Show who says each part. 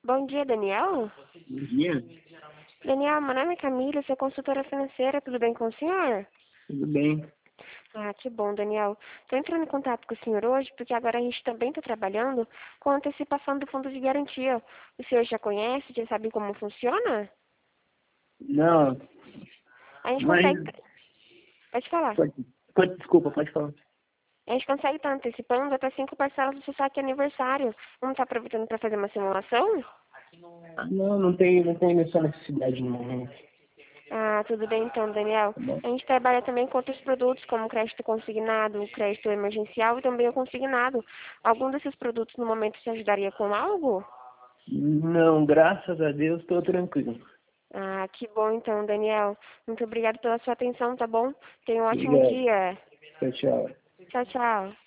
Speaker 1: Bom dia, Daniel.
Speaker 2: Bom dia,
Speaker 1: Daniel, meu nome é Camila, sou consultora financeira, tudo bem com o senhor?
Speaker 2: tudo bem?
Speaker 1: Ah, que bom, Daniel. Estou entrando em contato com o senhor hoje porque agora a gente também está trabalhando com antecipação do fundo de garantia. O senhor já conhece, já sabe como funciona?
Speaker 2: Não,
Speaker 1: A gente
Speaker 2: mas
Speaker 1: consegue... Pode falar.
Speaker 2: desculpa, pode falar.
Speaker 1: A gente consegue estar antecipando até 5 parcelas do seu saque aniversário. Não está aproveitando para fazer uma simulação?
Speaker 2: Não, não tem essa necessidade no momento,
Speaker 1: Ah, tudo bem então, Daniel.
Speaker 2: tá bom?
Speaker 1: A gente trabalha também com outros produtos, como crédito consignado, crédito emergencial e também o consignado. Algum desses produtos no momento te ajudaria com algo?
Speaker 2: Não, graças a Deus, estou tranquilo.
Speaker 1: Ah, que bom então, Daniel. Muito obrigado pela sua atenção, tá bom? Tenha um ótimo
Speaker 2: Obrigado.
Speaker 1: dia.
Speaker 2: Tchau, tchau.
Speaker 1: Tchau, tchau.